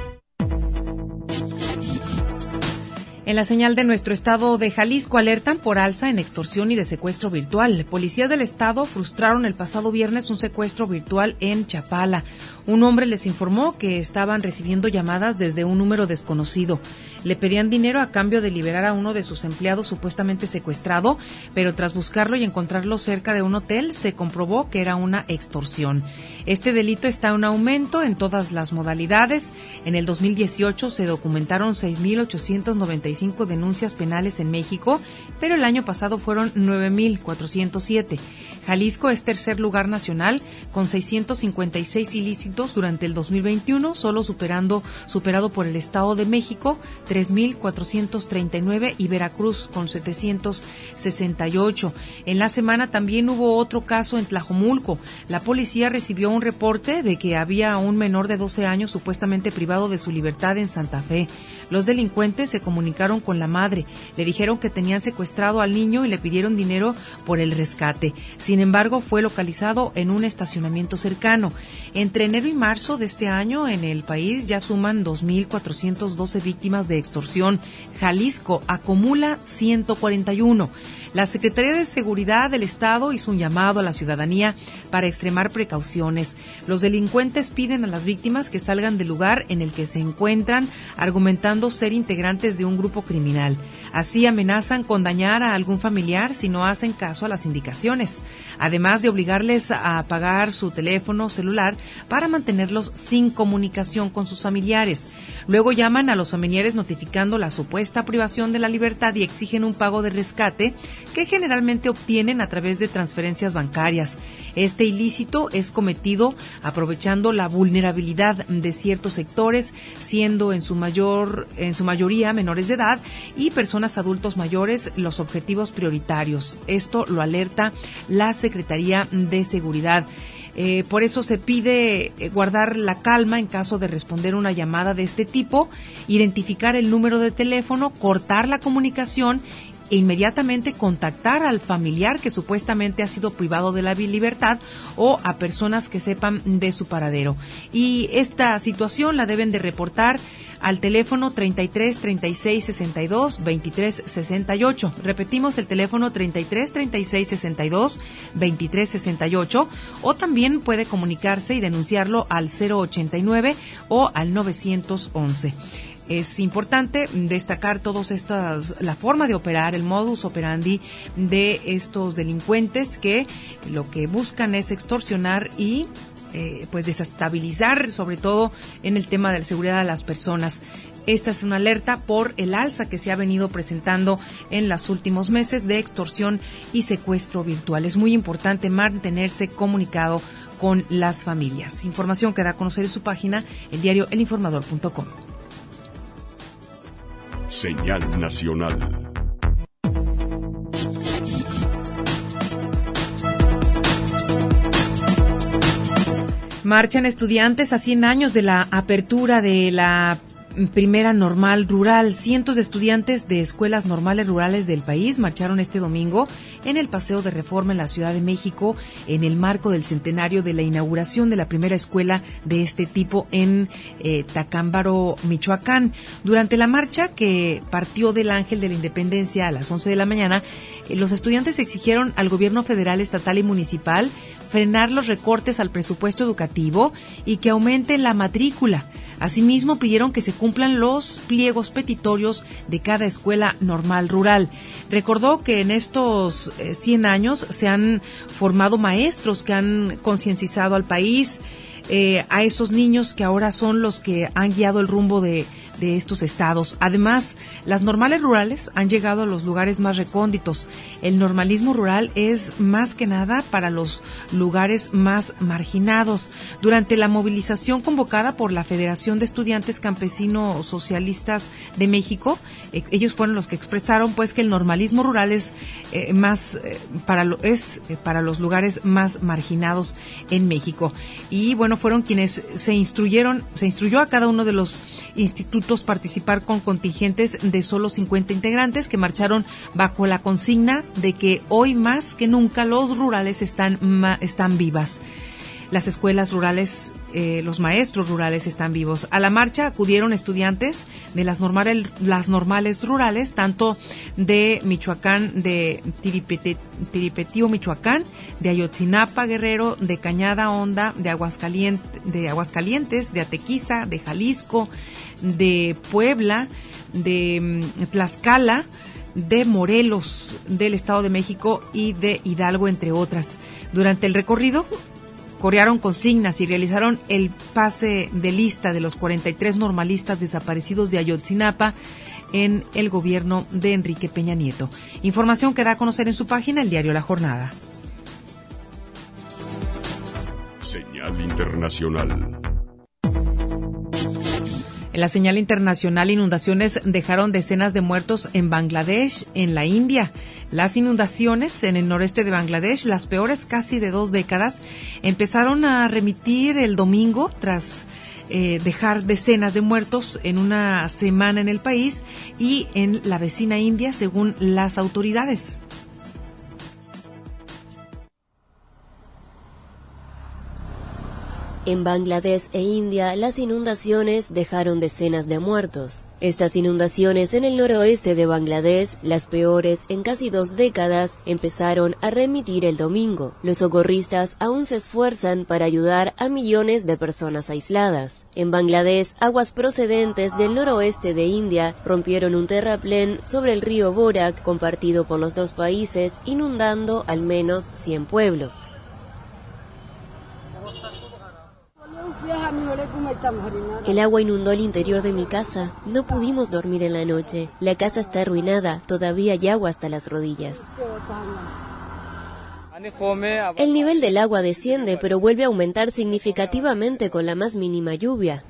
En la señal de nuestro estado de Jalisco alertan por alza en extorsión y de secuestro virtual. Policías del estado frustraron el pasado viernes un secuestro virtual en Chapala. Un hombre les informó que estaban recibiendo llamadas desde un número desconocido. Le pedían dinero a cambio de liberar a uno de sus empleados supuestamente secuestrado, pero tras buscarlo y encontrarlo cerca de un hotel, se comprobó que era una extorsión. Este delito está en aumento en todas las modalidades. En el dos mil dieciocho se documentaron seis mil ochocientos noventa y y cinco denuncias penales en México, pero el año pasado fueron nueve mil cuatrocientos siete. Jalisco es tercer lugar nacional con seiscientos cincuenta y seis ilícitos durante el dos mil veintiuno, solo superando superado por el Estado de México, tres mil cuatrocientos treinta y nueve, y Veracruz con setecientos sesenta y ocho. En la semana también hubo otro caso en Tlajomulco. La policía recibió un reporte de que había un menor de doce años supuestamente privado de su libertad en Santa Fe. Los delincuentes se comunicaron con la madre, le dijeron que tenían secuestrado al niño y le pidieron dinero por el rescate. Sin embargo, fue localizado en un estacionamiento cercano. Entre enero y marzo de este año, en el país ya suman dos mil cuatrocientas doce víctimas de extorsión. Jalisco acumula ciento cuarenta y uno. La Secretaría de Seguridad del Estado hizo un llamado a la ciudadanía para extremar precauciones. Los delincuentes piden a las víctimas que salgan del lugar en el que se encuentran, argumentando ser integrantes de un grupo criminal. Así amenazan con dañar a algún familiar si no hacen caso a las indicaciones, además de obligarles a apagar su teléfono celular para mantenerlos sin comunicación con sus familiares. Luego llaman a los familiares notificando la supuesta privación de la libertad y exigen un pago de rescate que generalmente obtienen a través de transferencias bancarias. Este ilícito es cometido aprovechando la vulnerabilidad de ciertos sectores, siendo en su mayor en su mayoría menores de edad y personas adultos mayores los objetivos prioritarios. Esto lo alerta la Secretaría de Seguridad. Eh, por eso se pide guardar la calma en caso de responder una llamada de este tipo, identificar el número de teléfono, cortar la comunicación e inmediatamente contactar al familiar que supuestamente ha sido privado de la libertad o a personas que sepan de su paradero. Y esta situación la deben de reportar al teléfono treinta y tres, treinta y seis, sesenta y dos, veintitrés, sesenta y ocho. Repetimos el teléfono treinta y tres, treinta y seis, sesenta y dos, veintitrés, sesenta y ocho, o también puede comunicarse y denunciarlo al cero ochenta y nueve o al novecientos once. Es importante destacar todos estas, la forma de operar, el modus operandi de estos delincuentes que lo que buscan es extorsionar y eh, pues desestabilizar, sobre todo en el tema de la seguridad de las personas. Esta es una alerta por el alza que se ha venido presentando en los últimos meses de extorsión y secuestro virtual. Es muy importante mantenerse comunicado con las familias. Información que da a conocer en su página, el diario el informador punto com. Señal nacional. Marchan estudiantes a cien años de la apertura de la primera normal rural. Cientos de estudiantes de escuelas normales rurales del país marcharon este domingo en el Paseo de Reforma en la Ciudad de México en el marco del centenario de la inauguración de la primera escuela de este tipo en eh, Tacámbaro, Michoacán. Durante la marcha, que partió del Ángel de la Independencia a las once de la mañana, eh, los estudiantes exigieron al gobierno federal, estatal y municipal frenar los recortes al presupuesto educativo y que aumente la matrícula. Asimismo, pidieron que se cumplan los pliegos petitorios de cada escuela normal rural. Recordó que en estos eh, cien años se han formado maestros que han concientizado al país, eh, a esos niños que ahora son los que han guiado el rumbo de, de estos estados. Además, las normales rurales han llegado a los lugares más recónditos. El normalismo rural es más que nada para los lugares más marginados. Durante la movilización convocada por la Federación de Estudiantes Campesinos Socialistas de México, eh, ellos fueron los que expresaron pues que el normalismo rural es eh, más eh, para lo, es eh, para los lugares más marginados en México. Y bueno, fueron quienes se instruyeron, se instruyó a cada uno de los institutos participar con contingentes de solo cincuenta integrantes que marcharon bajo la consigna de que hoy más que nunca los rurales están, ma, están vivas. Las escuelas rurales, eh, los maestros rurales están vivos. A la marcha acudieron estudiantes de las normales, las normales rurales, tanto de Michoacán, de Tiripete, Tiripetío, Michoacán, de Ayotzinapa, Guerrero, de Cañada Honda, de Aguascalientes, de Aguascalientes, de Atequiza, de Jalisco, de Puebla, de um, Tlaxcala, de Morelos, del Estado de México y de Hidalgo, entre otras. Durante el recorrido, corearon consignas y realizaron el pase de lista de los cuarenta y tres normalistas desaparecidos de Ayotzinapa, en el gobierno de Enrique Peña Nieto. Información que da a conocer en su página el diario La Jornada. Señal internacional. En la señal internacional, inundaciones dejaron decenas de muertos en Bangladesh, en la India. Las inundaciones en el noreste de Bangladesh, las peores casi de dos décadas, empezaron a remitir el domingo tras eh, dejar decenas de muertos en una semana en el país y en la vecina India, según las autoridades. En Bangladesh e India, las inundaciones dejaron decenas de muertos. Estas inundaciones en el noroeste de Bangladesh, las peores en casi dos décadas, empezaron a remitir el domingo. Los socorristas aún se esfuerzan para ayudar a millones de personas aisladas. En Bangladesh, aguas procedentes del noroeste de India rompieron un terraplén sobre el río Borak, compartido por los dos países, inundando al menos cien pueblos. El agua inundó el interior de mi casa. No pudimos dormir en la noche. La casa está arruinada. Todavía hay agua hasta las rodillas. El nivel del agua desciende, pero vuelve a aumentar significativamente con la más mínima lluvia.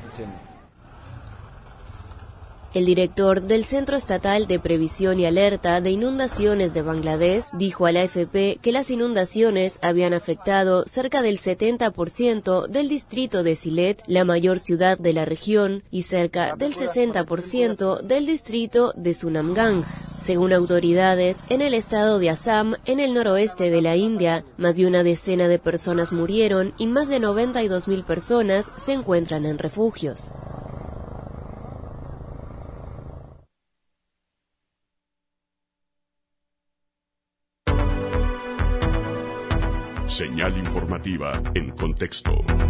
El director del Centro Estatal de Previsión y Alerta de Inundaciones de Bangladesh dijo a la A F P que las inundaciones habían afectado cerca del setenta por ciento del distrito de Sylhet, la mayor ciudad de la región, y cerca del sesenta por ciento del distrito de Sunamganj. Según autoridades, en el estado de Assam, en el noroeste de la India, más de una decena de personas murieron y más de noventa y dos mil personas se encuentran en refugios. Señal informativa en contexto.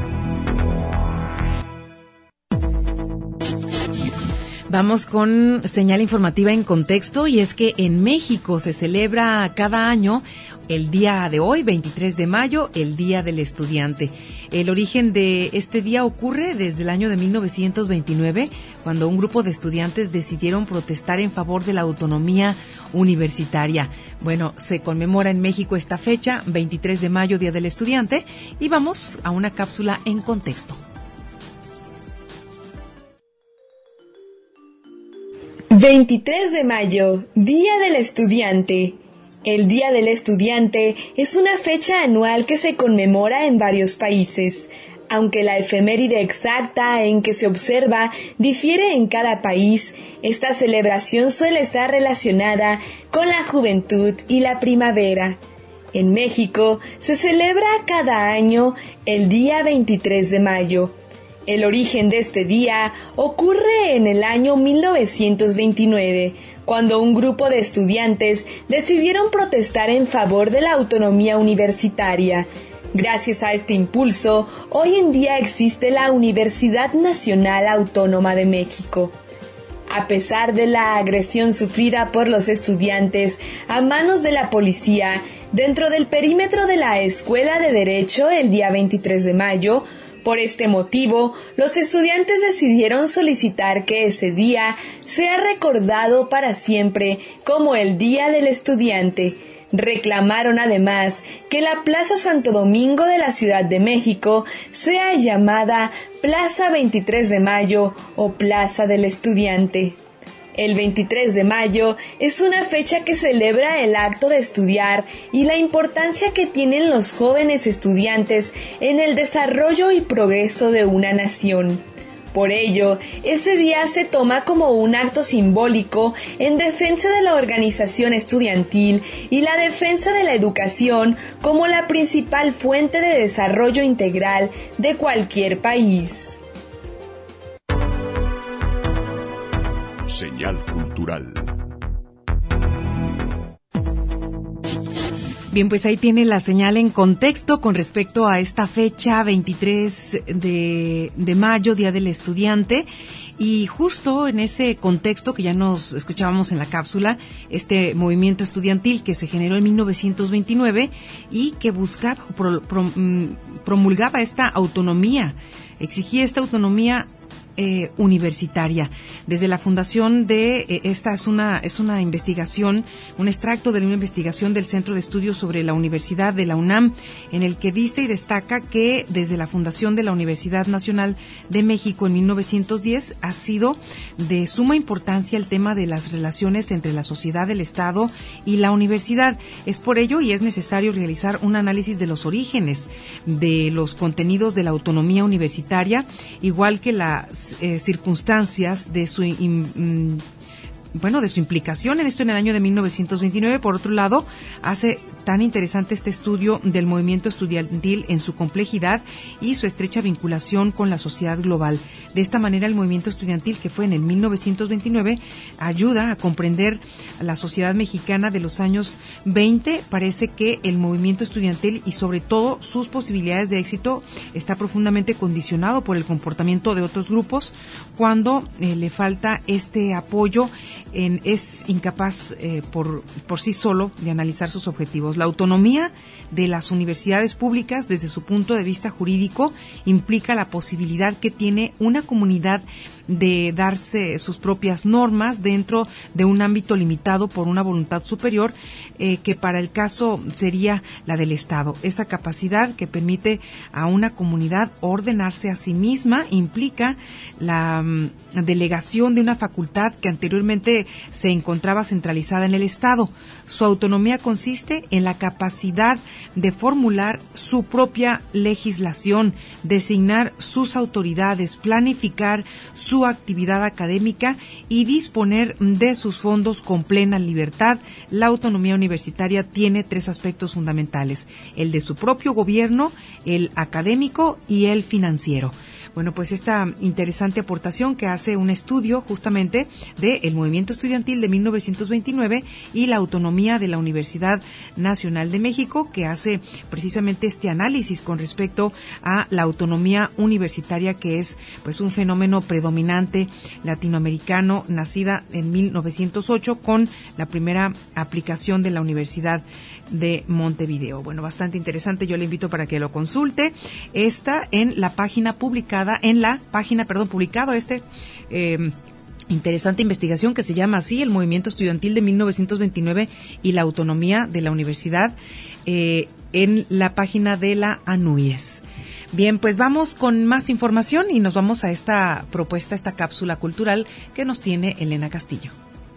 Vamos con señal informativa en contexto, y es que en México se celebra cada año el día de hoy, veintitrés de mayo, el Día del Estudiante. El origen de este día ocurre desde el año de mil novecientos veintinueve, cuando un grupo de estudiantes decidieron protestar en favor de la autonomía universitaria. Bueno, se conmemora en México esta fecha, veintitrés de mayo, Día del Estudiante, y vamos a una cápsula en contexto. veintitrés de mayo, Día del Estudiante. El Día del Estudiante es una fecha anual que se conmemora en varios países, aunque la efeméride exacta en que se observa difiere en cada país. Esta celebración suele estar relacionada con la juventud y la primavera. En México se celebra cada año el día veintitrés de mayo. El origen de este día ocurre en el año mil novecientos veintinueve, cuando un grupo de estudiantes decidieron protestar en favor de la autonomía universitaria. Gracias a este impulso, hoy en día existe la Universidad Nacional Autónoma de México. A pesar de la agresión sufrida por los estudiantes a manos de la policía dentro del perímetro de la Escuela de Derecho el día veintitrés de mayo, por este motivo, los estudiantes decidieron solicitar que ese día sea recordado para siempre como el Día del Estudiante. Reclamaron además que la Plaza Santo Domingo de la Ciudad de México sea llamada Plaza veintitrés de mayo o Plaza del Estudiante. El veintitrés de mayo es una fecha que celebra el acto de estudiar y la importancia que tienen los jóvenes estudiantes en el desarrollo y progreso de una nación. Por ello, ese día se toma como un acto simbólico en defensa de la organización estudiantil y la defensa de la educación como la principal fuente de desarrollo integral de cualquier país. Señal cultural. Bien, pues ahí tiene la señal en contexto con respecto a esta fecha, veintitrés de, de mayo, Día del Estudiante. Y justo en ese contexto que ya nos escuchábamos en la cápsula, este movimiento estudiantil que se generó en mil novecientos veintinueve y que buscaba, pro, pro, promulgaba esta autonomía, exigía esta autonomía eh, universitaria. Desde la fundación de, eh, esta es una, es una investigación, un extracto de una investigación del Centro de Estudios sobre la Universidad de la UNAM, en el que dice y destaca que desde la fundación de la Universidad Nacional de México en mil novecientos diez ha sido de suma importancia el tema de las relaciones entre la sociedad, el Estado y la universidad. Es por ello y es necesario realizar un análisis de los orígenes de los contenidos de la autonomía universitaria, igual que las eh, circunstancias de su in, bueno, de su implicación en esto en el año de mil novecientos veintinueve. Por otro lado, hace tan interesante este estudio del movimiento estudiantil en su complejidad y su estrecha vinculación con la sociedad global. De esta manera, el movimiento estudiantil, que fue en el mil novecientos veintinueve, ayuda a comprender a la sociedad mexicana de los años veinte. Parece que el movimiento estudiantil y sobre todo sus posibilidades de éxito está profundamente condicionado por el comportamiento de otros grupos cuando eh, le falta este apoyo. En, es incapaz eh, por, por sí solo de analizar sus objetivos. La autonomía de las universidades públicas desde su punto de vista jurídico implica la posibilidad que tiene una comunidad de darse sus propias normas dentro de un ámbito limitado por una voluntad superior, eh, que para el caso sería la del Estado. Esta capacidad que permite a una comunidad ordenarse a sí misma implica la um, delegación de una facultad que anteriormente se encontraba centralizada en el Estado. Su autonomía consiste en la capacidad de formular su propia legislación, designar sus autoridades, planificar su actividad académica y disponer de sus fondos con plena libertad. La autonomía universitaria tiene tres aspectos fundamentales: el de su propio gobierno, el académico y el financiero. Bueno, pues esta interesante aportación que hace un estudio justamente del movimiento estudiantil de mil novecientos veintinueve y la autonomía de la Universidad Nacional de México, que hace precisamente este análisis con respecto a la autonomía universitaria, que es pues un fenómeno predominante latinoamericano, nacida en mil novecientos ocho con la primera aplicación de la Universidad de Montevideo. Bueno, bastante interesante, yo le invito para que lo consulte. Está en la página publicada, en la página, perdón, publicado este eh, interesante investigación que se llama así, el movimiento estudiantil de mil novecientos veintinueve y la autonomía de la universidad, eh, en la página de la ANUYES. Bien, pues vamos con más información y nos vamos a esta propuesta, esta cápsula cultural que nos tiene Elena Castillo.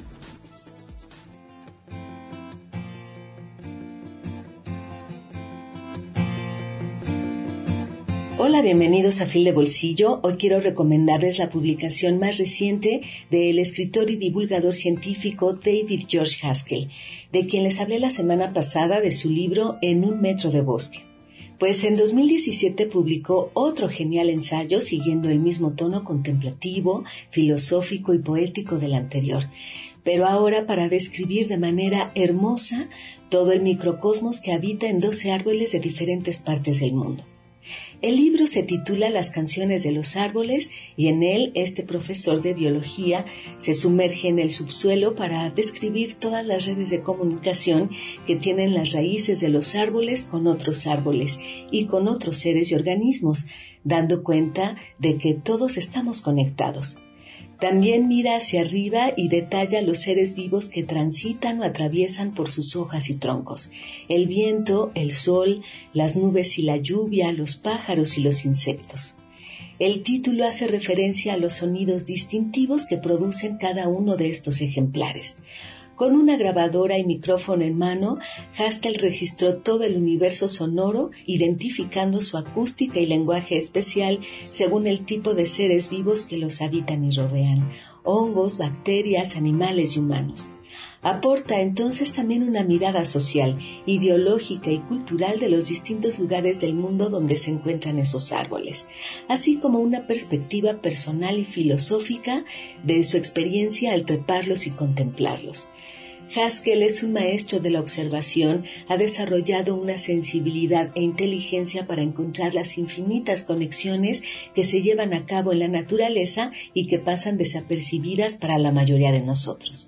Hola, bienvenidos a Fil de Bolsillo. Hoy quiero recomendarles la publicación más reciente del escritor y divulgador científico David George Haskell, de quien les hablé la semana pasada de su libro En un metro de bosque. Pues en dos mil diecisiete publicó otro genial ensayo siguiendo el mismo tono contemplativo, filosófico y poético del anterior, pero ahora para describir de manera hermosa todo el microcosmos que habita en doce árboles de diferentes partes del mundo. El libro se titula Las canciones de los árboles y en él este profesor de biología se sumerge en el subsuelo para describir todas las redes de comunicación que tienen las raíces de los árboles con otros árboles y con otros seres y organismos, dando cuenta de que todos estamos conectados. También mira hacia arriba y detalla los seres vivos que transitan o atraviesan por sus hojas y troncos: el viento, el sol, las nubes y la lluvia, los pájaros y los insectos. El título hace referencia a los sonidos distintivos que producen cada uno de estos ejemplares. Con una grabadora y micrófono en mano, Haskell registró todo el universo sonoro, identificando su acústica y lenguaje especial según el tipo de seres vivos que los habitan y rodean: hongos, bacterias, animales y humanos. Aporta entonces también una mirada social, ideológica y cultural de los distintos lugares del mundo donde se encuentran esos árboles, así como una perspectiva personal y filosófica de su experiencia al treparlos y contemplarlos. Haskell es un maestro de la observación, ha desarrollado una sensibilidad e inteligencia para encontrar las infinitas conexiones que se llevan a cabo en la naturaleza y que pasan desapercibidas para la mayoría de nosotros.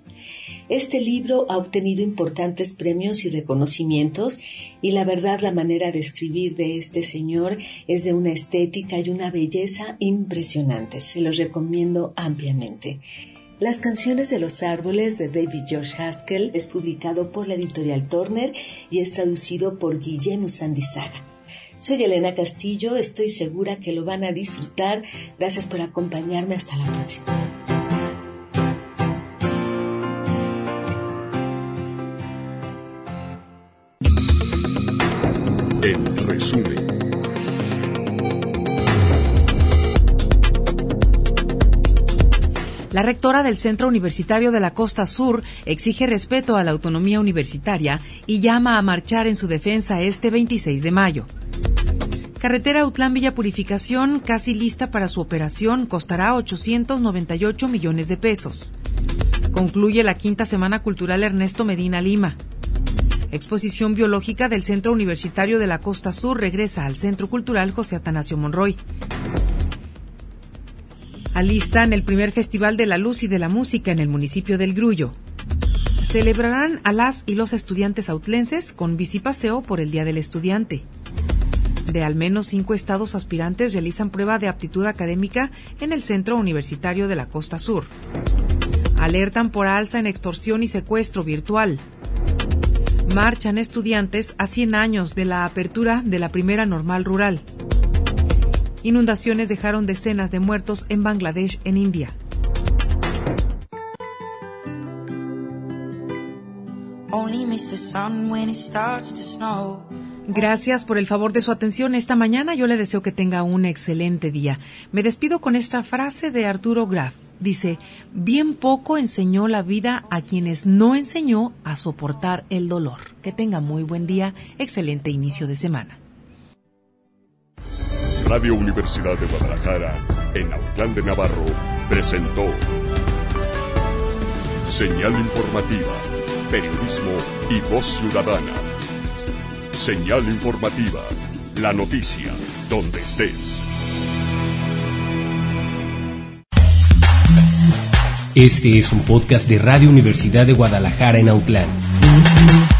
Este libro ha obtenido importantes premios y reconocimientos y la verdad la manera de escribir de este señor es de una estética y una belleza impresionantes. Se los recomiendo ampliamente. Las canciones de los árboles de David George Haskell es publicado por la editorial Turner y es traducido por Guillem Usandizaga. Soy Elena Castillo, estoy segura que lo van a disfrutar. Gracias por acompañarme, hasta la próxima. En resumen. La rectora del Centro Universitario de la Costa Sur exige respeto a la autonomía universitaria y llama a marchar en su defensa este veintiséis de mayo. Carretera Autlán-Villa Purificación, casi lista para su operación, costará ochocientos noventa y ocho millones de pesos. Concluye la quinta Semana Cultural Ernesto Medina Lima. Exposición biológica del Centro Universitario de la Costa Sur regresa al Centro Cultural José Atanasio Monroy. Alistan el primer Festival de la Luz y de la Música en el municipio del Grullo. Celebrarán a las y los estudiantes autlenses con bicipaseo por el Día del Estudiante. De al menos cinco estados aspirantes realizan prueba de aptitud académica en el Centro Universitario de la Costa Sur. Alertan por alza en extorsión y secuestro virtual. Marchan estudiantes a cien años de la apertura de la primera normal rural. Inundaciones dejaron decenas de muertos en Bangladesh, en India. Gracias por el favor de su atención esta mañana. Yo le deseo que tenga un excelente día. Me despido con esta frase de Arturo Graf. Dice, bien poco enseñó la vida a quienes no enseñó a soportar el dolor. Que tenga muy buen día, excelente inicio de semana. Radio Universidad de Guadalajara, en Autlán de Navarro, presentó Señal Informativa, Periodismo y Voz Ciudadana. Señal Informativa, la noticia, donde estés. Este es un podcast de Radio Universidad de Guadalajara en Autlán.